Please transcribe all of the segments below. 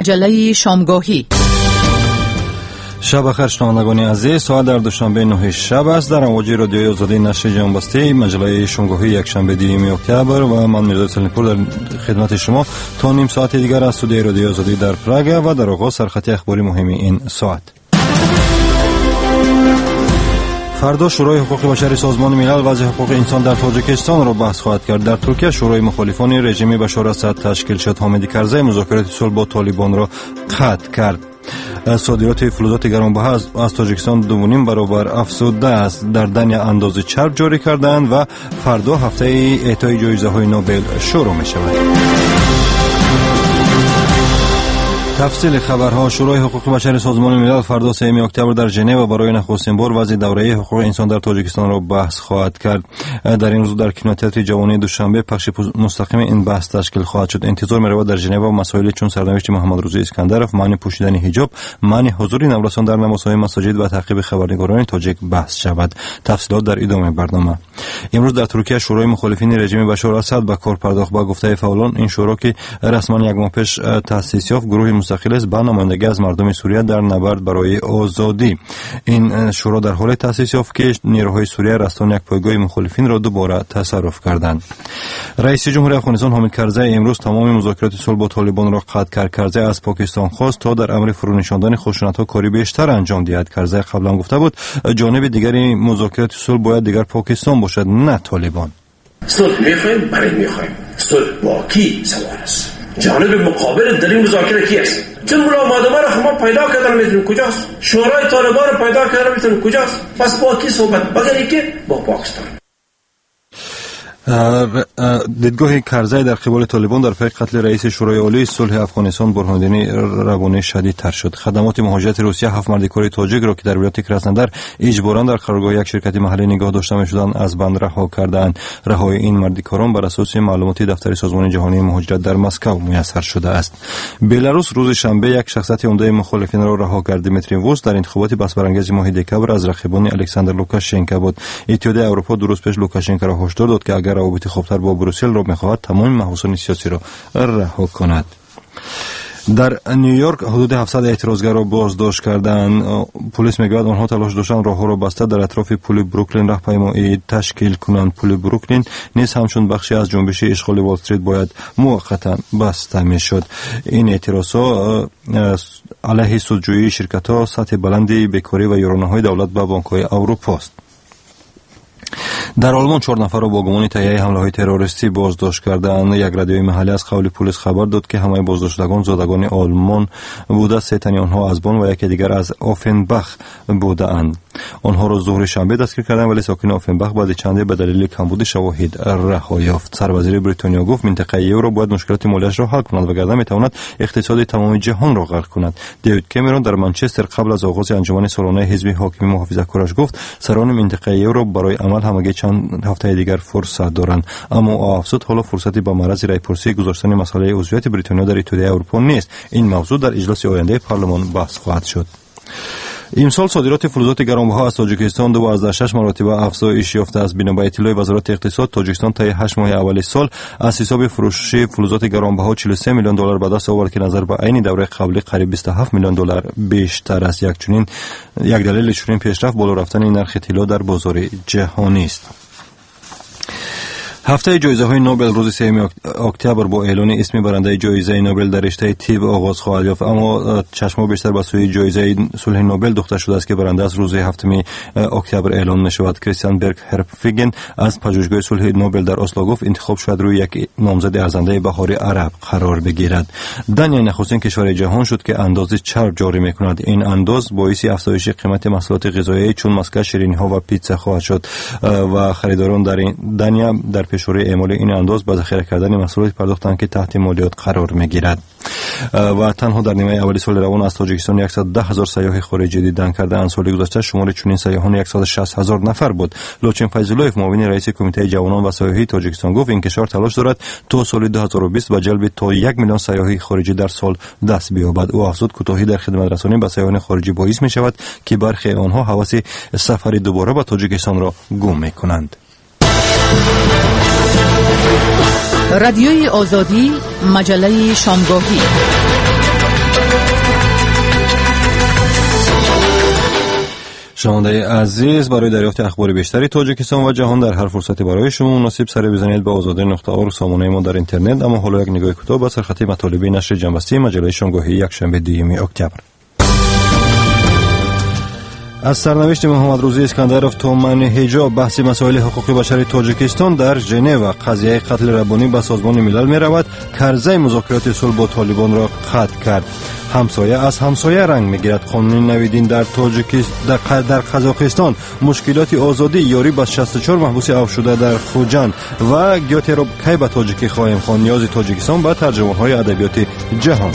مجله شامگاهی. شب بخیر شنوندگان عزیز، ساعت در دوشنبه 9 شب است. در امواج رادیوی آزادی نشر جنبسته مجله شامگاهی یک شنبه 2 اکتبر و من میرزا سلیمپور در خدمت شما تا نیم ساعت دیگر از استودیوی رادیوی آزادی در پراگ و در آغاز سرخط اخباری مهم این ساعت. فردا شورای حقوق بشر سازمان ملل وضع حقوق انسان در تاجیکستان را بحث خواهد کرد. در ترکیه شورای مخالفان رژیم بشار اسد تشکیل شد. حامد کرزی مذاکرات صلح با طالبان را قطع کرد. صادرات فلزات گرانبها از تاجیکستان 2.5 برابر افزوده است. در دنیا اندازه چرب جاری کردند و فردا هفته اعطای جایزه های نوبل شروع می شود. تفصیل خبرها. شورای حقوق بشر سازمان ملل فردا 3 اکتبر در ژنو برای نخستین بار وضع دوره حقوق انسان در تاجیکستان را بحث خواهد کرد. در این روز در کینوتئاتر جوانی دوشنبه پخش مستقیم این بحث تشکیل خواهد شد. انتظار می‌رود در ژنو مسائل چون سرنوشت محمد رضا اسکندرов، معنی پوشیدن حجاب، معنی حضور نورسان در نمازهای مساجد و تعقیب خبرنگاران تاجیک بحث شود. تفصیلات در ادامه برنامه. امروز در ترکیه شورای مخالفین رژیم بشار اسد به کار پرداخت. با گفته فعالان این شورا که رسما یک ماه پیش تأسیس یافت گروه مستقل است با نمایندگی از مردم سوریه در نبرد برای آزادی. این شورا در حال تأسیس یافت که نیروهای سوریه رستان یک پایگاه مخالفین را دوباره تصرف کردند. رئیس جمهور افغانستان حامد کرزی امروز تمام مذاکرات صلح با طالبان را قطع کرد. کرزی از پاکستان خواست تا در امر فرونشاندن خشونت‌ها کاری بیشتر انجام دهد. کرزی قبلا گفته بود جانب دیگری مذاکرات صلح باید دیگر پاکستان باشد نه طالبان. صلح می‌خوایم برای می‌خوایم صلح با کی سوال است. جانب مقابل در این مذاکره کی است؟ چون ملا مادمه را ما پیدا کردن میتونیم کجاست؟ شورای طالبان را پیدا کردن میتونیم کجاست؟ پس با کی صحبت؟ مگر که با پاکستان. دیدگاه کرزی در قبال طالبان در پی قتل رئیس شورای عالی صلح افغانستان برهانالدین ربانی شدیدتر شد. خدمات مهاجرت روسیه 7 مردکار تاجیک را که در ولایت کراسنودار اجباراً در قرارگاه یک شرکت محلی نگاه داشته می‌شدند از بند رها کردند. رهایی این مردکاران بر اساس معلوماتی دفتر سازمان جهانی مهاجرت در مسکو میسر شده است. بلاروس روز شنبه یک شخصیت عمده مخالفین را رها کرد. دیمیتری ووس در انتخابات بس‌برانگیز ماه دکبر از رقیبان الکساندر لوکاشنکو بود. اتحادیه اروپا دو روز پیش لوکاشنکو را هشدار داد که اگر روابط خوبتر با بروسل را می‌خواهد تمام محبوسان سیاسی را رها کند. در نیویورک حدود 700 اعتراضگر را بازداشت کردند. پلیس میگوید آنها تلاش داشتند راهها را بسته در اطراف پل بروکلین راهپیمایی تشکیل کنند. پل بروکلین نیز همچون بخشی از جنبش اشغال وال استریت باید موقتا بسته میشد. این اعتراضها علیه سودجویی شرکت‌ها، سطح بلندی بیکاری و یارانه‌های دولت به بانک‌های اروپا است. در آلمان 4 نفر را با گمان تهیه حمله‌های تروریستی بازداشت کردند. یک رادیوی محلی از قول پلیس خبر داد که همه بازداشتگان زادگان آلمان بوده. 3 تن آنها از بون و یکی دیگر از آفنباخ بودند. آنها را ظهر شنبه دستگیر کردند ولی ساکن آفنباخ بعد چند به دلیل کمبود شواهد رها یافت. سروزیر بریتانیا گفت منطقه یورو باید مشکلات مالیش را حل کند وگرنه میتواند اقتصاد تمام جهان را غرق کند. دیوید کامرون در منچستر قبل از آغاز انجمن سالانه حزب حاکم محافظه‌کارش گفت سران منطقه یورو برای عمل همگی چند هفته دیگر فرصت دارند، اما افزود حالا فرصتی با مرز رایپرسی گذاشتن مسئله عضویت بریتانیا در اتحادیه اروپا نیست. این موضوع در اجلاس آینده پارلمان بحث خواهد شد. امسال صادرات فلزات گرانبها از تاجیکستان 2.6 مرتبه افزایش یافته است. بنا به اطلاع وزارت اقتصاد تاجیکستان طی 8 ماه اول سال از حساب فروش فلزات گرانبها 43 میلیون دلار به دست آورد که نظر به عین دوره قبلی قریب 27 میلیون دلار بیشتر است. یک دلیل چنین پیشرفت بالا رفتن نرخ طلا در بازار جهانی است. هفته جایزه های نوبل روز 3 اکتبر با اعلان اسم برنده جایزه نوبل در رشته طب آغاز خواهد یافت، اما چشم بیشتر به سوی جایزه صلح نوبل دوخته شده است که برنده از روز 7 اکتبر اعلان می شود. کریستیان برگ هرپفیگن از پژوهشگاه صلح نوبل در اسلو گفت انتخاب شد روی یک نامزد ارزنده بهار عرب قرار بگیرد. دنیا نخستین کشور جهان شد که اندازه چرب جاری می کند. این انداز باعث افزایش قیمت محصولات غذایی چون مسکه، شیرینی ها و پیتزا خواهد شد و خریداران در دنیا در پیشروی اعمال این انداز به ذخیره کردن محصولات پرداختند که تحت مالیات قرار میگیرد. و تنها در نیمه اولی سال روان از تاجیکستان 110,000 سیاح خارجی دیدن کردند. سال گذشته شمار چنین سیاحان 160,000 نفر بود. لوچن فیض‌الله‌یف معاون رئیس کمیته جوانان و سیاحی تاجیکستان گفت این کشور تلاش دارد تا سال 2020 به جلب تا 1 میلیون سیاح خارجی در سال دست بیابد. او افزود کوتاهی در خدمت رسانی به سیاحان خارجی باعث می شود که برخی آنها هوس سفر دوباره به تاجیکستان را گم می کنند. رادیوی آزادی مجله شامگاهی. شنونده عزیز، برای دریافت اخبار بیشتری تاجیکستان و جهان در هر فرصتی برای شما مناسب سر بزنید به azadi.org سامانه ما در اینترنت. اما حالا یک نگاه کوتاه به سرخط مطالب نشر جنبسته مجله شامگاهی یکشنبه 2 اکتبر. از سرنوشت محمد روزی اسکندرов تا منع حجاب، بحث مسائل حقوق بشر تاجیکستان در ژنو، قضیه قتل ربانی به سازمان ملل می رود. کرزی مذاکرات صلح با طالبان را قطع کرد. همسایه از همسایه رنگ می گیرد. قانون نویدین در در قزاقستان، مشکلات آزادی یاری با 64 محبوس عفو شده در خوجند و گیاتروب کی به تاجیکی خواهیم خوان، نیاز تاجیکستان به ترجمه‌های ادبیات جهان.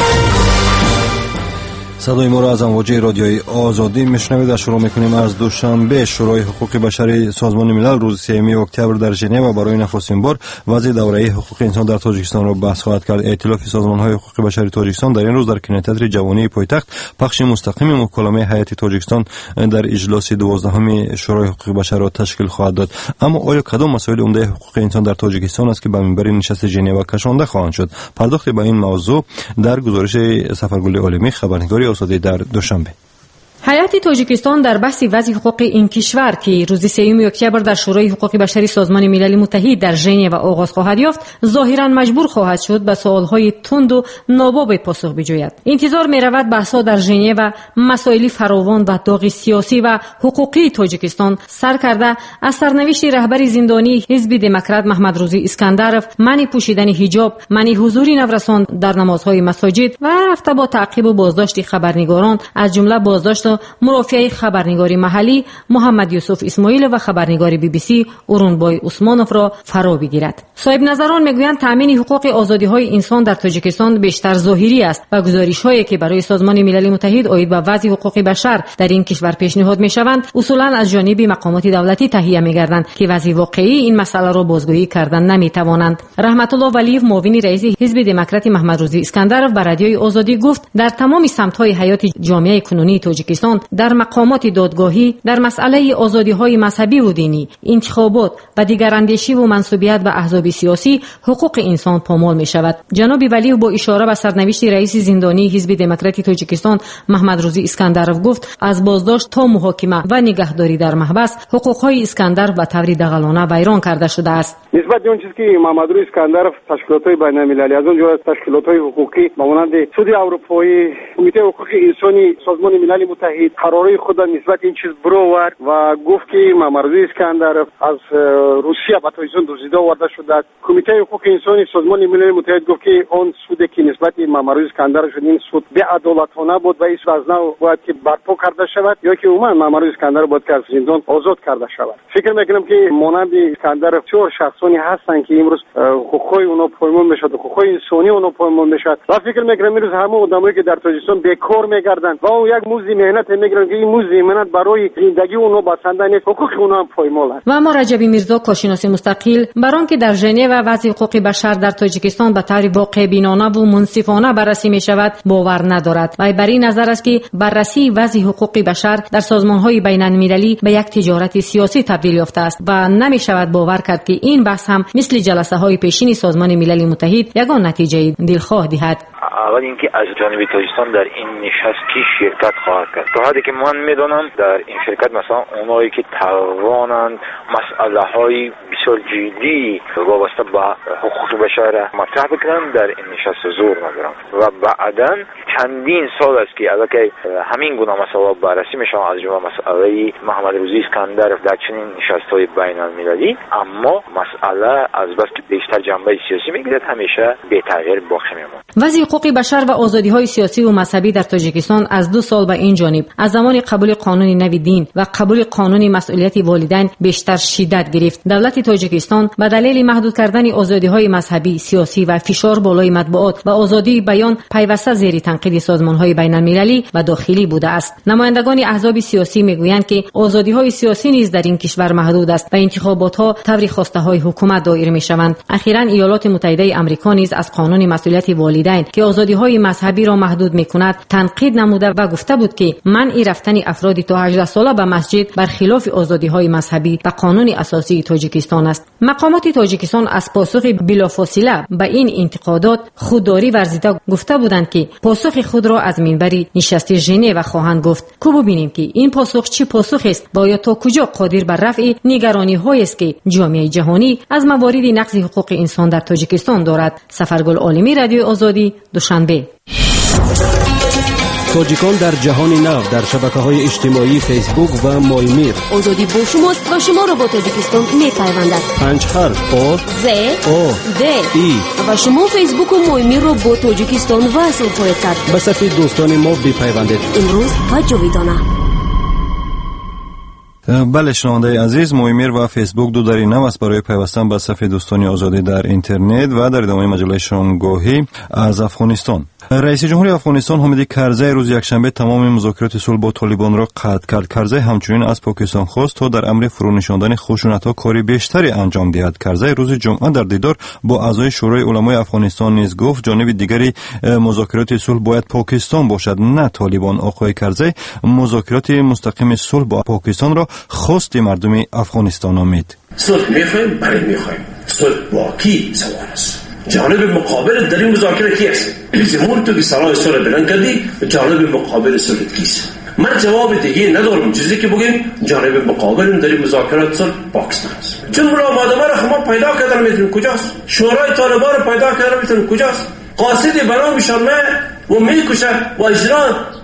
صدای ما را از امواج رادیوی آزادی میشنوید و شروع میکنیم از دوشنبه. شورای حقوق بشر سازمان ملل روز 3 اکتبر در ژنو برای نخستین بار وضع دوره حقوق انسان در تاجیکستان را بحث خواهد کرد. ائتلاف سازمان‌های حقوق بشر تاجیکستان در این روز در کینوتئاتر جوانی پایتخت پخش مستقیم مکالمه هیئت تاجیکستان در اجلاس 12 شورای حقوق بشر را تشکیل خواهد داد. اما آیا کدام مسائل عمده حقوق انسان در تاجیکستان است که به منبر نشست ژنو کشانده خواهند شد؟ پرداخت به این موضوع در گزارش سفرگل عالمی، خبرنگاری آزادی در دوشنبه. هیئت تاجیکستان در بحث وضع حقوق این کشور که روز 3 اکتبر در شورای حقوق بشری سازمان ملل متحد در ژنو آغاز خواهد یافت، ظاهرا مجبور خواهد شد به سوالهای تند و ناباب پاسخ بجوید. انتظار می رود بحث‌ها در ژنو مسائل فراوان و داغ سیاسی و حقوقی تاجیکستان سر کرده از سرنوشت رهبر زندانی حزب دموکرات محمد روزی اسکندرov، منع پوشیدن حجاب، منع حضور نورسان در نمازهای مساجد و رفته با تعقیب و بازداشت خبرنگاران، از جمله بازداشت مرافع خبرنگاری محلی محمد یوسف اسماعیل و خبرنگار BBC اورونبای عثمانوف را فرا بگیرد. صاحب نظران میگویند تامین حقوق آزادی‌های انسان در تاجیکستان بیشتر ظاهری است و گزارش‌هایی که برای سازمان ملل متحد آید به وضع حقوق بشر در این کشور پیشنهاد می‌شوند اصولاً از جانب مقامات دولتی تهیه می‌گردند که وضع واقعی این مسئله را بازگویی کردن نمی‌توانند. رحمت الله ولیف، معاون رئیس حزب دموکرات محمد روزی اسکندرov، به رادیوی آزادی گفت در تمام سمت‌های حیات جامعه کنونی تاجیکستان، در مقامات دادگاهی، در مسئله آزادی‌های مذهبی و دینی، انتخابات و دیگر اندیشی و منسوبیت به احزاب سیاسی، حقوق انسان پامال می‌شود. جناب ولیف با اشاره به سرنوشت رئیس زندانی حزب دموکرات تاجیکستان محمد روزی اسکندرov گفت از بازداشت تا محاکمه و نگهداری در محبس، حقوق‌های اسکندر به طور دغلانه ویران کرده شده است. نسبت به اون چیزی که محمد روزی اسکندرov تشکیلات‌های بین‌المللی از اون جمله تشکیلات‌های حقوقی مانند سود اروپایی، کمیته حقوق انسانی سازمان ملل متحد قراره خود نسبت این چیز برآورد و گفت که محمد روزی اسکندرov از روسیه به تاجیکستان دزدیده آورده شده است. کمیته حقوق انسانی سازمان ملل متحد گفت که آن سودی که نسبت محمد روزی اسکندرov شد این سود بی‌عدالتانه بود و این سود از نو باید که برپا کرده شود یا که عموما محمد روزی اسکندرov باید که از زندان آزاد کرده شود. فکر میکنم که مانند اسکندرov چهار شخصانی هستند که امروز حقوقای اونها پایمال میشد، حقوقای انسانی اونها پایمال میشد و فکر میکنم امروز همه آدمایی که در تاجیکستان بیکار میگردند و یک موزی مهنت میگیرن که این موزی مهنت برای زندگی اونها بسنده نیست، حقوق اونها هم پایمال است. و اما رجب میرزا، کارشناس مستقل، بران که در ژنو وضع حقوق بشر در تاجیکستان به طور واقع بینانه و منصفانه بررسی می شود باور ندارد و بر این نظر است که بررسی وضع حقوق بشر در سازمان‌های بین‌المللی به یک تجارت سیاسی تبدیل یافته است و نمی شود باور کرد که این بحث هم مثل جلسه‌های پیشین سازمان ملل متحد یگان نتیجه دلخواه دهد. اول اینکه از جانب تاجیکستان در این نشست کی شرکت خواهد کرد. تا حدی که من میدونم در این شرکت مثلا اونایی که توانند مسئله های بسیار جدی وابسته به حقوق بشر مطرح بکنن در این نشست حضور ندارم و بعداً چندین سال است که البته همین گونه مسائل بررسی میشن، از جمله مسئله محمد روزی اسکندرov در چنین نشست‌های بین‌المللی، اما مسئله از بس که بیشتر جنبه سیاسی میگیرد همیشه بی تغییر باقی میماند. وضع حقوق بشر و آزادی‌های سیاسی و مذهبی در تاجیکستان از 2 سال به این جانب از زمان قبول قانون نو دین و قبول قانون مسئولیت والدین بیشتر شدت گرفت. دولت تاجیکستان به دلیل محدود کردن آزادی‌های مذهبی، سیاسی و فشار بالای مطبوعات و آزادی بیان پیوسته زیر تنقید سازمان‌های بین‌المللی و داخلی بوده است. نمایندگان احزاب سیاسی میگویند که آزادی‌های سیاسی نیز در این کشور محدود است و انتخابات‌ها طبق خواسته‌های حکومت دایر می‌شوند. اخیراً ایالات متحده آمریکا نیز از قانون مسئولیت والدین که آزادی‌های مذهبی را محدود می‌کند تنقید نموده و گفته بود که منع رفتن افرادی تا 18 ساله به مسجد بر خلاف آزادی‌های مذهبی و قانون اساسی تاجیکستان است. مقامات تاجیکستان از پاسخ بلافاصله به این انتقادات خودداری ورزیده گفته بودند که پاسخ خود را از منبر نشست ژنو خواهند گفت. کو ببینیم که این پاسخ چه پاسخی است و یا تا کجا قادر بر رفع نگرانی‌هایی است که جامعه جهانی از موارد نقض حقوق انسان در تاجیکستان دارد. سفرگل عالمی، رادیو آزادی، دوشنبه. تاجیکان در جهان نو در شبکه‌های اجتماعی فیسبوک و مایمیر. آزادی با شماست و شما را با تاجیکستان می‌پیوندد. 5 حرف آ ز او د ای و شما فیسبوک و مایمیر را با تاجیکستان وصل خواهید کرد. به صفحه دوستان ما بپیوندید. امروز و جاویدانه. بله شنونده عزیز، مایمیر و فیسبوک دو دری نو است برای پیوستن به صفحه دوستان آزادی در اینترنت و در ادامه مجله شامگاهی از افغانستان. رئیس جمهوری افغانستان حامد کرزی روز یکشنبه تمام مذاکرات صلح با طالبان را قطع کرد. کرزی همچنین از پاکستان خواست تا در امر فرونشاندن خشونت‌ها کاری بیشتری انجام دهد. کرزی روز جمعه در دیدار با اعضای شورای علمای افغانستان نیز گفت جانب دیگری مذاکرات صلح باید پاکستان باشد نه طالبان. آقای کرزی مذاکرات مستقیم صلح با پاکستان را خواست مردم افغانستان نامید. صلح می‌خوایم، برای می‌خوایم. صلح با کی سوال است. جانب مقابل در این مذاکره کی است؟ زمون تو که سلاح صلح بلند کردی، جانب مقابل صلح کیست؟ من جواب دیگه ندارم چیزی که بگیم جانب مقابل در این مذاکرات صلح پاکستان است. چون ملا مادمه را ما پیدا کردن میتونیم کجاست؟ شورای طالبان را پیدا کردن میتونیم کجاست؟ قاصد بنامشان و میکشه و اجرا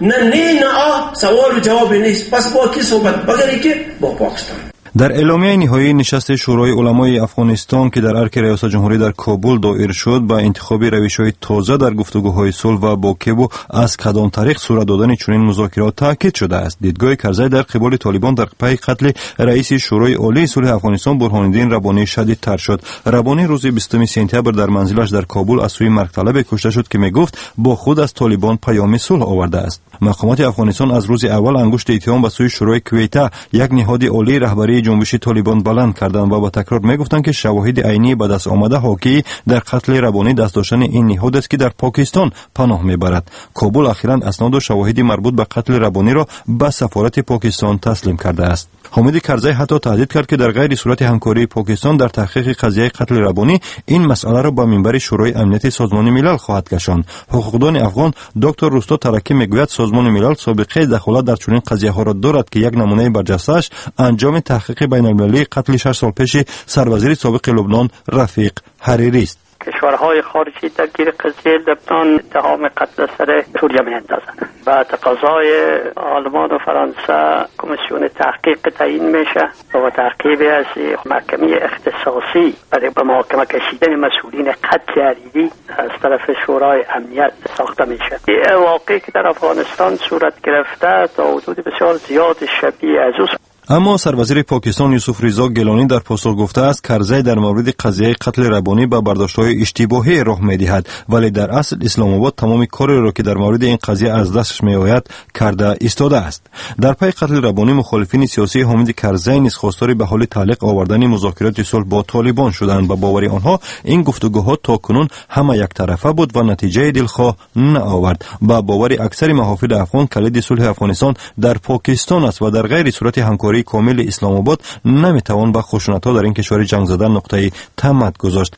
نه سوال و جواب نیست. پس با کی صحبت بگری که با پاکستان. در اعلامیه نهایی نشست شورای علمای افغانستان که در ارک ریاست جمهوری در کابل دایر شد با انتخاب روش‌های تازه در گفتگوهای صلح و با کیبو از کدام طریق صورت دادن چنین مذاکرات تاکید شده است. دیدگاه کرزی در قبال طالبان در پی قتل رئیس شورای عالی صلح افغانستان برهان‌الدین ربانی شدیدتر شد. ربانی روز 20 سپتامبر در منزلش در کابل از سوی مرگطلب کشته شد که میگفت با خود از طالبان پیام صلح آورده است. مقامات افغانستان از روز اول انگشت اتهام به سوی شورای کویته یک نهاد عالی رهبری جنبش طالبان بلند کردند و با تکرار میگفتند که شواهد عینی به دست آمده حاکی در قتل ربانی دست داشتن این نهاد است که در پاکستان پناه میبرد. کابل اخیراً اسناد و شواهدی مربوط به قتل ربانی را به سفارت پاکستان تسلیم کرده است. حامد کرزی حتی تهدید کرد که در غیر صورت همکاری پاکستان در تحقیق قضیه قتل ربانی این مسئله را با منبر شورای امنیت سازمان ملل خواهد کشاند. حقوقدان افغان دکتر روستا ترکی میگوید سازمان ملل سابقه دخالت در چنین قضیه ها را دارد که یک نمونه برجسته‌اش انجام تحقیق بین المللی قتل 6 سال پیش سروزیر سابق لبنان رفیق حریری است. کشورهای خارجی درگیر قضیه لبنان اتهام قتل سر سوریه می‌اندازند. و تقاضای آلمان و فرانسه کمیسیون تحقیق تعیین میشه و تحقیق از محکمه اختصاصی برای به محاکمه کشیدن مسئولین قتل حریری از طرف شورای امنیت ساخته میشه. این واقعی که در افغانستان صورت گرفته تا حدود بسیار زیاد شبیه از اما سروزیر پاکستان یوسف رضا گیلانی در پاسخ گفته است کرزی در مورد قضیه قتل ربانی به برداشت‌های اشتباهی راه می‌دهد ولی در اصل اسلام آباد تمام کاری را که در مورد این قضیه از دستش می‌آید کرده ایستاده است. در پی قتل ربانی مخالفین سیاسی حامد کرزی نیز خواستار به حال تعلیق آوردن مذاکرات صلح با طالبان شدند و باور آنها این گفتگوها تاکنون همه یک طرفه بود و نتیجه دلخواه نآورد. با باور اکثر محافظ افغان کلید صلح افغانستان در پاکستان است و در غیر صورت همکاری کامل اسلام آباد نمیتوان به خشونت‌ها در این کشور جنگ زدن نقطه تمت گذاشت.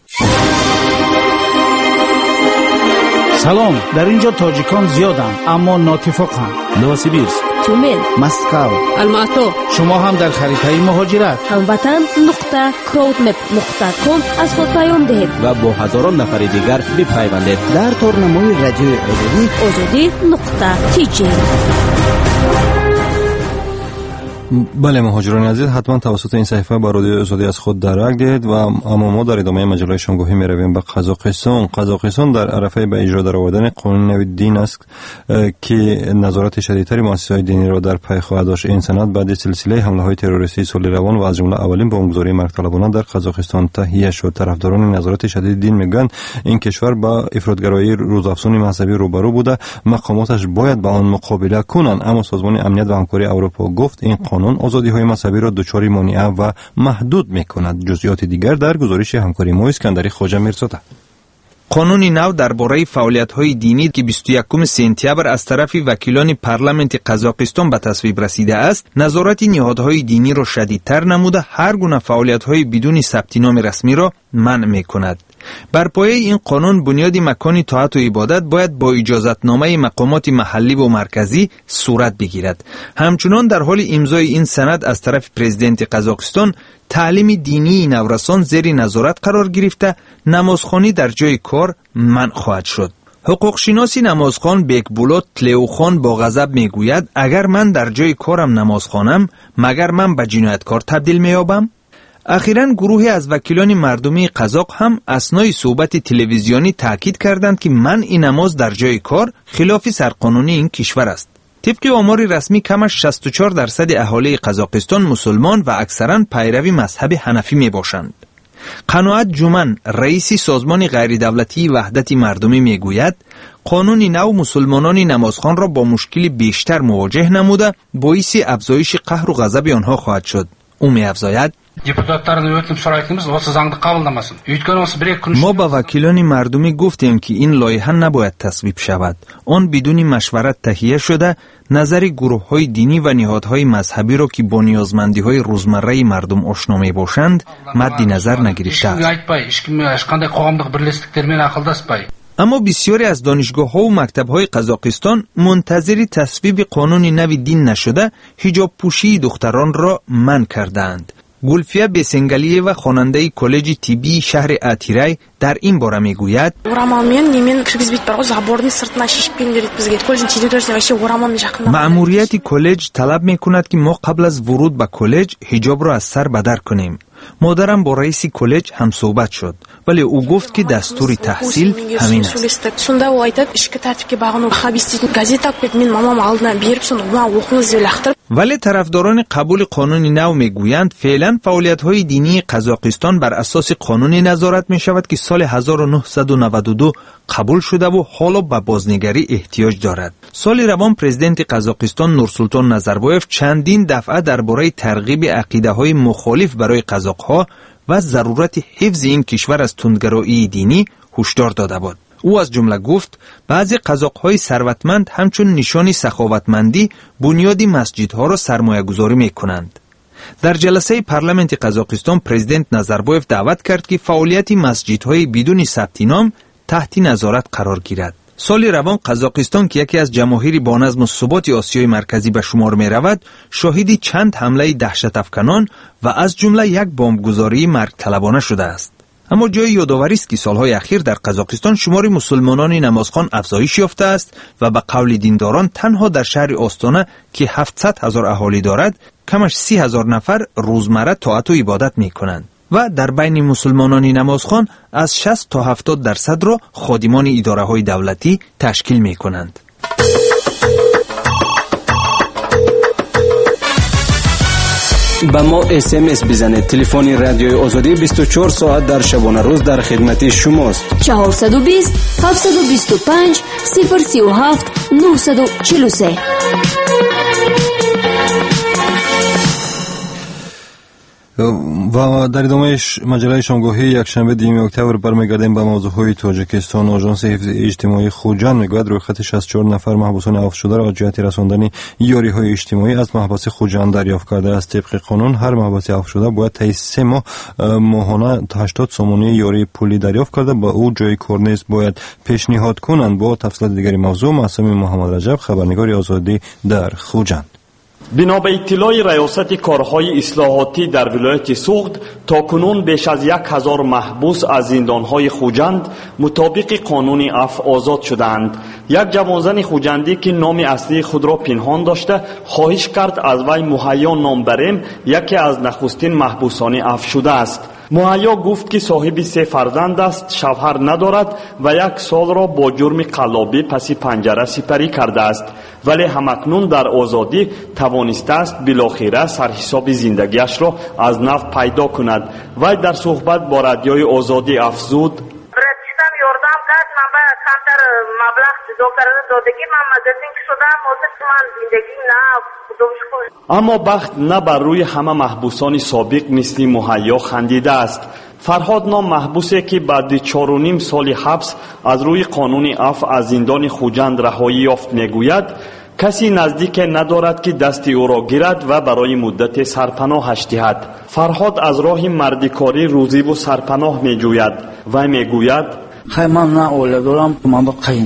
سلام، در اینجا تاجیکان زیادند اما ناتفاقند. نوسیبیرسک، تومل، مسکو، الماتو. شما هم در خریطه مهاجرت هموطن.crowdmap.com از خود پیام دهید و با هزاران نفر دیگر بپیوندید. در تورنمای رادیو آزادی.tj. بله مهاجران عزیز، حتما توسط این صفحه با رادیو آزادی از خود درک دید و اما ما در ادامه مجله شامگاهی می رویم به قزاقستان. قزاقستان در عرفه به اجرا درآوردن قانون نوی دین است که نظارت شدیدتری مؤسسه‌های دینی را در پی خواهد داشت. این سند بعد سلسله حمله‌های تروریستی سال روان و از جمله اولین بمبگذاری مرگطلبانه در قزاقستان تهیه شد. طرفداران نظارت شدید دین میگویند این کشور با افراطگرایی روزافزون مذهبی روبرو بوده، مقاماتش باید با آن مقابله کنند. اما سازمان امنیت و همکاری اروپا گفت این قانون آزادی‌های مذهبی را دچار مانع و محدود می‌کند. جزئیات دیگر در گزارش همکاری ما اسکندری خواجه میرزاده. قانون نو درباره فعالیت‌های دینی که 21 سپتامبر از طرف وکیلان پارلمانت قزاقستان به تصویب رسیده است، نظارت نهادهای دینی را شدیدتر نموده هر گونه فعالیت‌های بدون ثبت نام رسمی را منع می‌کند. بر پایه این قانون بنیاد مکان طاعت و عبادت باید با اجازتنامه مقامات محلی و مرکزی صورت بگیرد. همچنان در حال امضای این سند از طرف پرزیدنت قزاقستان، تعلیم دینی نورسان زیر نظارت قرار گرفته، نمازخوانی در جای کار منع خواهد شد. حقوق شناسی نمازخوان بیکبولات تلیوخان با غضب میگوید اگر من در جای کارم نماز خوانم مگر من به جنایتکار تبدیل میابم؟ اخیراً گروهی از وکیلان مردمی قزاق هم اثنای صحبت تلویزیونی تاکید کردند که منع نماز در جای کار خلاف سرقانونی این کشور است. طبق آمار رسمی کمش 64% اهالی قزاقستان مسلمان و اکثراً پیروی مذهب حنفی می باشند. قناعت جومن، رئیس سازمان غیر دولتی وحدت مردمی میگوید قانون نو مسلمانان نمازخوان را با مشکل بیشتر مواجه نموده باعث افزایش قهر و غضب آنها خواهد شد. او می‌افزاید ما با وکیلان مردمی گفتیم که این لایحه نباید تصویب شود. آن بدون مشورت تهیه شده، نظر گروه‌های دینی و نهادهای مذهبی را که با نیازمندی‌های روزمره مردم آشنا می‌باشند مد نظر نگرفته است. اما بسیاری از دانشگاه‌ها و مکتب‌های قزاقستان منتظر تصویب قانون نو دین نشده حجاب پوشی دختران را منع کردند. گلفیا بسنگلیه خواننده کالج طبی شهر اتیرای در این باره میگوید مأموریت کالج طلب میکند که ما قبل از ورود به کالج حجاب را از سر به در کنیم. مادرم با رئیس کالج هم صحبت شد ولی او گفت که دستور تحصیل همین است. ولی طرفداران قبول قانون نو میگویند فعلا فعالیت‌های دینی قزاقستان بر اساس قانون نظارت می شود که سال 1992 قبول شده و حالا به بازنگری احتیاج دارد. سال روان پرزیدنت قزاقستان نورسولطان نظربایف چندین دفعه درباره ترغیب عقیده‌های مخالف برای قزاق‌ها و ضرورت حفظ این کشور از تندگرایی دینی هشدار داده بود. او از جمله گفت بعضی قزاق‌های ثروتمند همچون نشان سخاوتمندی بنیاد مسجدها را سرمایه‌گذاری می‌کنند. در جلسه پارلمانت قزاقستان پرزیدنت نظربایف دعوت کرد که فعالیت مسجدهای بدون ثبت نام تحت نظارت قرار گیرد. سال روان قزاقستان که یکی از جماهیر با نظم و ثبات آسیای مرکزی به شمار می رود شاهد چند حمله دهشت افکنان و از جمله یک بمبگذاری مرگ طلبانه شده است. اما جای یادآوری است که سالهای اخیر در قزاقستان شمار مسلمانان نمازخوان افزایش یافته است و به قول دینداران تنها در شهر آستانه که 700,000 اهالی دارد کمش 30,000 نفر روزمره طاعت و عبادت می کنند و در بین مسلمانان نمازخوان از 60 تا 70% را خادمان اداره های دولتی تشکیل می کنند. با ما SMS بزنید. تلفن رادیوی آزادی 24 ساعت در شبانه روز در خدمت شماست. 420 725 037 943. و در ادامه مجله شامگاهی یکشنبه 2 اکتبر برمیگردیم به موضوعهای تاجیکستان. آژانس حفظ اجتماعی خوجند میگوید روی خط 64 نفر محبوسان عفو شده را از جهت رساندن یاریهای اجتماعی از محبس خوجند دریافت کرده است. طبق قانون هر محبس عفو شده باید طی 3 ماه ماهانه 80 سومانی یاری پولی دریافت کرده با او جای کار نیز باید پیشنهاد کنند. با تفصیلات دیگری موضوع معصوم محمد رجب، خبرنگار آزادی در خوجند. بنا به اطلاع ریاست کارهای اصلاحاتی در ولایت سوغد تاکنون بیش از 1000 محبوس از زندانهای خوجند مطابق قانون عفو آزاد شدند. یک جوانزن خوجندی که نام اصلی خود را پنهان داشته خواهش کرد از وی مهیا نام بریم یکی از نخستین محبوسان عفو شده است. مهیا گفت که صاحب 3 فرزند است، شوهر ندارد و 1 سال را با جرم قلابی پس پنجره سپری کرده است، ولی همکنون در آزادی توانسته است بالاخره سرحساب زندگیش را از نو پیدا کند. وی در صحبت با رادیوی آزادی افزود: اما بخت نه بر روی همه محبوسان سابق مثل مهیا خندیده است. فرهاد نام محبوسه که بعد 4.5 سال حبس از روی قانون عفو از زندان خوجند رهایی یافت میگوید کسی نزدیک ندارد که دست او را گیرد و برای مدت سرپناهش دهد. فرهاد از راه مردکاری روزی و سرپناه میجوید و میگوید خیلی من نه اولاد دارم من با قیم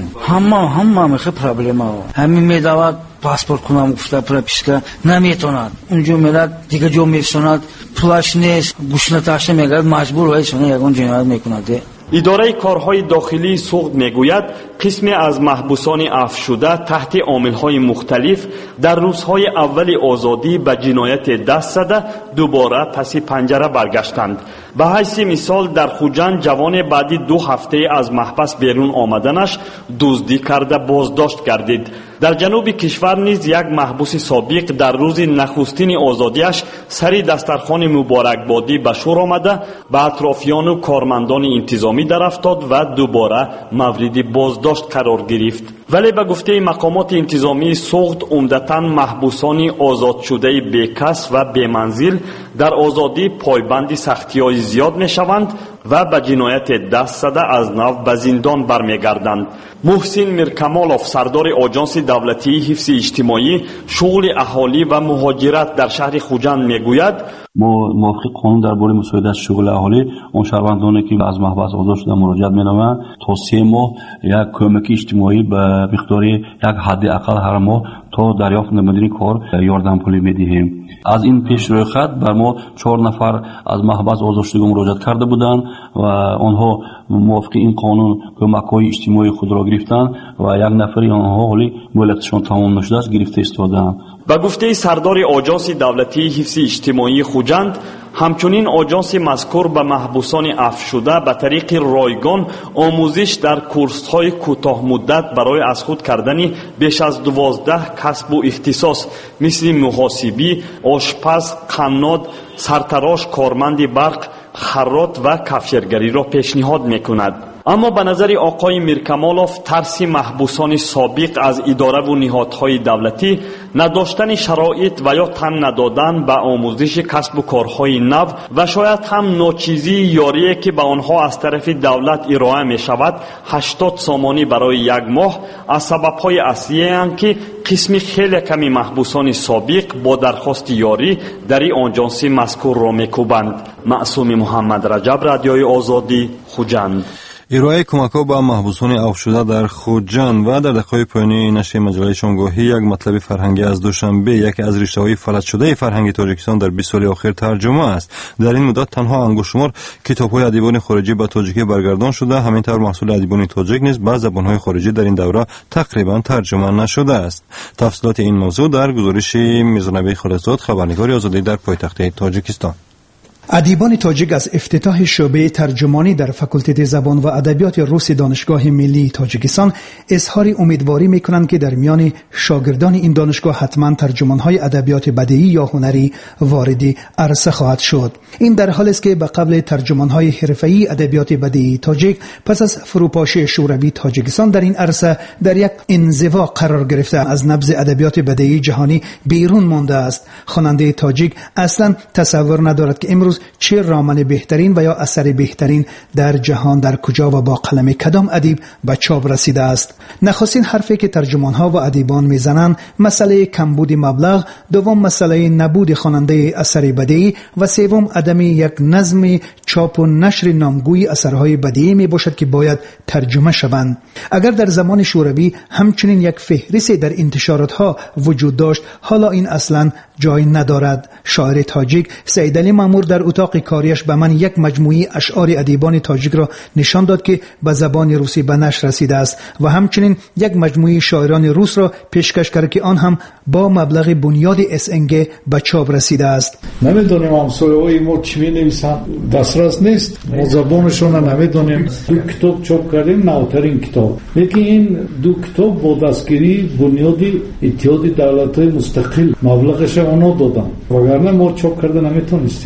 همه میخواه پرابلم ها همین میدود پاسپورت کنم گفته پرپیسکه نمیتوند اونجا میرد دیگه جو میفسوند پلاش نیست گوشنتاشه میگرد مجبور باید شونه یکون جنایت میکنده. اداره کارهای داخلی سوخت میگوید قسمی از محبوسان عفو شده تحت عاملهای مختلف در روزهای اول آزادی به جنایت دست زده دوباره پس پنجره برگشتند. به حیث مثال در خوجند جوان بعد 2 هفته از محبس بیرون آمدنش دزدی کرده بازداشت گردید. در جنوب کشور نیز یک محبوس سابق در روز نخستین آزادیش سری دسترخوان مبارکبادی به شور آمده به اطرافیان و کارمندان انتظامی در افتاد و دوباره مورد بازداشت قرار گرفت. ولی به گفته مقامات انتظامی سوخت عمدتاً محبوسان آزاد شده بیکس و بیمنزل در آزادی پایبند سختی‌های زیاد میشوند و به جنایت دست زده از نو به زندان برمیگردند. محسن میرکمالوف سردار آژانس دولتی حفظ اجتماعی شغل اهالی و مهاجرت در شهر خوجند میگوید ما موافق قانون درباره مساعدت شغل اهالی اون شهروندانی که از محبس آزاد شده مراجعت می‌نمایند تا 3 ماه یک کمک اجتماعی به مقدار یک حد اقل هر ماه تا دریافت نمودن کار یاردم پولی میدهیم. از این پیش روی خط بر ما 4 نفر از محبس آزاد شدگان مراجعت کرده بودند و آنها موافق این قانون کمک‌های اجتماعی خود را گرفتند و 1 نفری آنها حالی مهلتشان تمام نشده است گرفته ایستادند. به گفته سردار آژانس دولتی حفظ اجتماعی خوجند همچنین آژانس مذکور به محبوسان عفو شده به طریق رایگان آموزش در کورس‌های کوتاه مدت برای از خود کردن بیش از 12 کسب و اختصاص مثل محاسبی، آشپز، قناد، سرتراش، کارمند برق، خراط و کافیرگری را پیشنهاد می‌کند. اما به نظر آقای میرکمالوف ترس محبوسان سابق از اداره و نهادهای دولتی نداشتن شرایط و یا تن ندادن به آموزش کسب و کارهای نو و شاید هم ناچیزی یاریه که به آنها از طرف دولت ارائه می شود 80 سامانی برای 1 ماه از سببهای اصلی اند که قسمی خیلی کمی محبوسان سابق با درخواست یاری در این آژانس مذکور را میکوبند. معصوم محمد رجب، رادیوی آزادی، خوجند. ارائه کمک‌ها به محبوسان عفو شده در خوجند و در دقایق پایانی نشر مجله شامگاهی یک مطلب فرهنگی از دوشنبه یکی از ریشه‌های فلج شده فرهنگی تاجیکستان در 20 سال اخیر ترجمه است. در این مدت تنها انگشت‌شمار کتاب‌های ادیبان خارجی به تاجیکی برگردان شده، همینطور محصول ادیبان تاجیک نیز به زبان‌های خارجی در این دوره تقریبا ترجمه نشده است. تفصیلات این موضوع در گزارش میرزانبی خالصزاد، خبرنگار آزادی در پایتخت تاجیکستان. ادیبان تاجیک از افتتاح شعبه ترجمانی در فاکولته زبان و ادبیات روس دانشگاه ملی تاجیکستان اظهار امیدواری می‌کنند که در میان شاگردان این دانشگاه حتما ترجمان‌های ادبیات بدیعی یا هنری وارد عرصه خواهد شد. این در حالی است که به قبل ترجمان‌های حرفه‌ای ادبیات بدیعی تاجیک پس از فروپاشی شوروی تاجیکستان در این عرصه در یک انزوا قرار گرفته از نبض ادبیات بدیعی جهانی بیرون مانده است. خواننده تاجیک اصلا تصور ندارد که امروز چه رمان بهترین و یا اثر بهترین در جهان در کجا و با قلم کدام ادیب به چاپ رسیده است. نخستین حرفی که ترجمان‌ها و ادیبان میزنند مسئله کمبود مبلغ، دوم مسئله نبود خواننده اثر بدیعی و سوم عدم یک نظم چاپ و نشر نامگوی اثرهای بدیعی می باشد که باید ترجمه شوند. اگر در زمان شوروی همچنین یک فهرست در انتشارات‌ها وجود داشت، حالا این اصلاً جای ندارد. شاعر تاجیک سعید علی مامور در اتاق کاریش به من یک مجموعه اشعار ادیبان تاجیک را نشان داد که به زبان روسی به نشر رسیده است و همچنین یک مجموعه شاعران روس را پیشکش کرد که آن هم با مبلغ بنیاد SNG به چاپ رسیده است. نمیدونیم همسایه‌های ما چی می‌نویسند، دسترس نیست، ما زبانشون را نمیدونیم. 2 کتاب چاپ کردیم، نوترین کتاب، لیکن این 2 کتاب با دستگیری بنیاد اتحاد دولت‌های مستقل مبلغش اونا دادن، وگرنه ما چاپ کرده نمیتونستیم. به قبل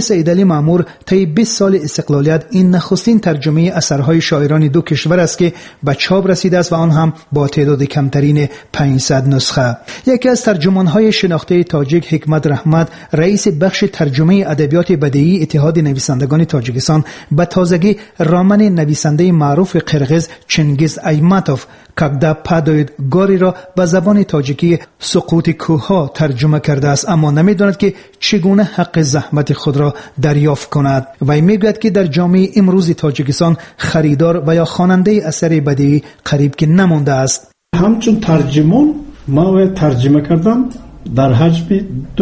سیدعلی مامور طی 20 سال استقلالیت این نخستین ترجمه اثرهای شاعران دو کشور است که به چاپ رسیده است و آن هم با تعداد کمترین 500 نسخه. یکی از ترجمانهای شناخته تاجیک حکمت رحمت، رئیس بخش ترجمه ادبیات بدیعی اتحاد نویسندگان تاجیکستان، به تازگی رمان نویسنده معروف قرقیز چنگیز ایماتوف کاگدا پادوید گاری را به زبان تاجیکی سقوط کوه‌ها ترجمه کرده است، اما نمی‌داند که چگونه حق زحمت خود را دریافت کند. وی میگوید که در جامعه امروز تاجیکستان خریدار و یا خواننده اثر بدیعی قریب که نمانده است. همچون ترجمان ما ترجمه کردم در حجم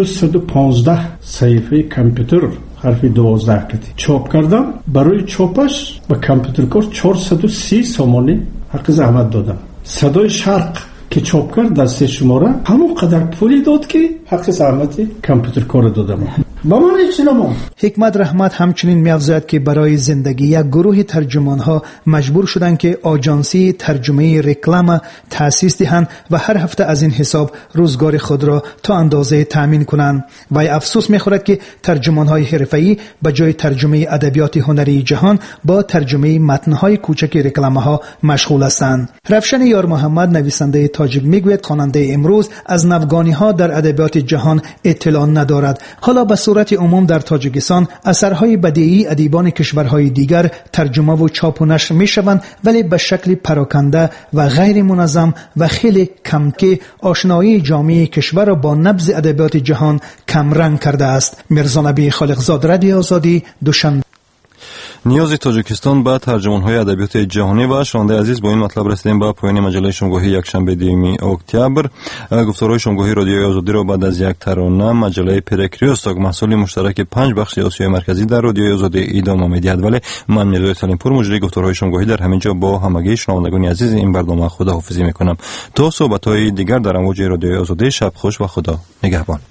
215 صفحه کامپیوتر حرف 12 کتی چاپ کردم. برای چاپش با کامپیوتر کار 430 سومانی حق زحمت دادم. صدای شرق که چاپ کرد در 3 شماره همون قدر پولی داد که حق زحمت کامپیوتر کار دادم. با من هیچ نمون. حکمت رحمت همچنین می‌افزاید که برای زندگی یک گروه ترجمان‌ها مجبور شدند که آژانسی ترجمه رکلام تأسیس دهند و هر هفته از این حساب روزگار خود را تا اندازه تأمین کنند. و افسوس می‌خورد که ترجمان‌های حرفه‌ای به جای ترجمه ادبیات هنری جهان با ترجمه متن‌های کوچک رکلام‌ها مشغول هستند. رفشن یار محمد نویسنده تاجیک میگوید خواننده امروز از نوگانی‌ها در ادبیات جهان اطلاع ندارد. حالا به صورت عموم در تاجیکستان اثرهای بدیعی ادیبان کشورهای دیگر ترجمه و چاپ و نشر میشوند، ولی به شکل پراکنده و غیر منظم و خیلی کم که آشنایی جامعه کشور را با نبض ادبیات جهان کم رنگ کرده است. میرزا نبی خالقزاد، رادیو آزادی، دوشنبه. نیاز تاجیکستان به ترجمان‌های ادبیات جهانی و شنونده عزیز، با این مطلب رسیدیم به پایان مجله شنبه‌ای یکشنبه 2 اکتبر. گفتارهای شنبه‌ای رادیوی آزادی را بعد از یک ترانه مجله پرکریوستاک محصول مشترک 5 بخش آسیای مرکزی در رادیوی آزادی ادامه می‌دهد. ولی من میرزا سلیمپور مجری گفتارهای شنبه‌ای در همین جا با همگی شنوندگان عزیز این برنامه خداحافظی می‌کنم. تا صحبت‌های دیگر در امواج رادیوی آزادی، شب خوش و خدا نگهبان.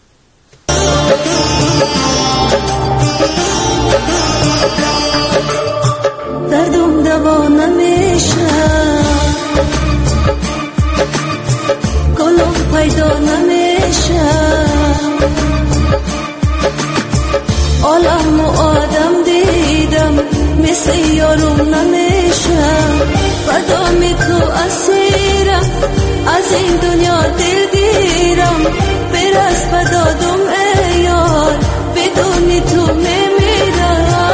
دردم دوا نمیشه، گلم پیدا نمیشه، عالم و آدم دیدم مثل یارم نمیشه. بدامی تو اسیرم از این دنیا دلگیرم، برس بدادم ای یار بدونی تو میمیرم.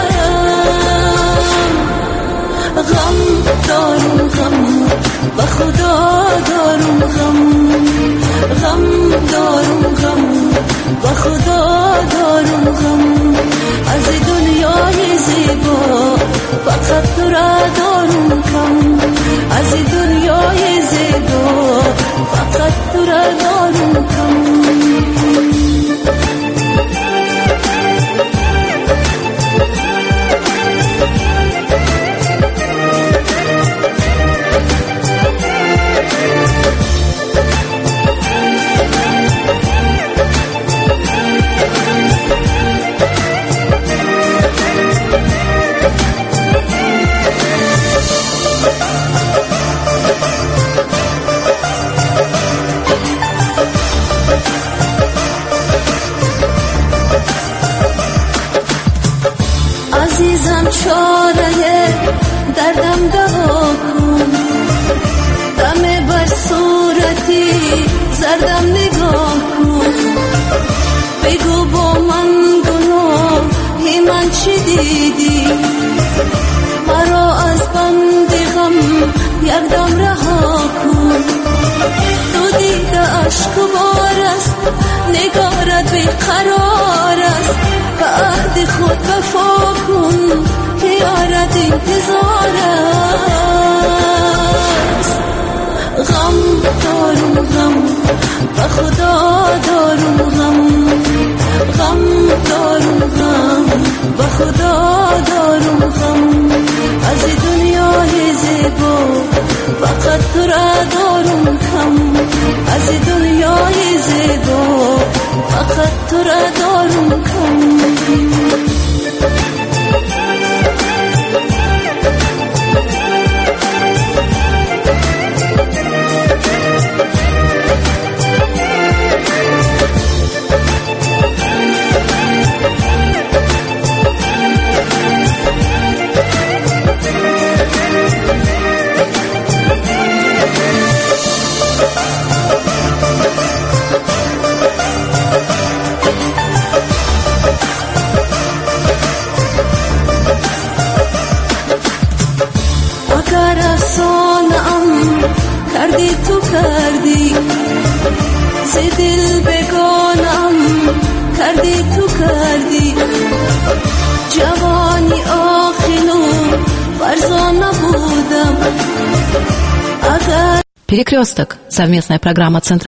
غم دارم غم و خدا دارم غم، غم دارم غم و خدا دارم غم. از دنیای زیبا فقط تو را دارم کم، از دنیای زیبا فقط تو را دارم کم. عزیزم چاره دردم دوا کن، دم بر صورتی زردم نگاه کن. بگو با من گناهی من چی دیدی، مرا از بند غم یکدم رها کن. تو دیده عشق بار است، نگارت بیقرار است، به عهد خود وفا کن که یارت انتظار است. غم دارم غم و خدا دارم غم، غم دارم غم و خدا دارم غم. از دنیای زیبا فقط تو را دارم کم، از دنیای زیبا فقط تو را دارم کم. تو کردی جوانی آخینو فرزان نبودم. Перекресток. Совместная программа Центра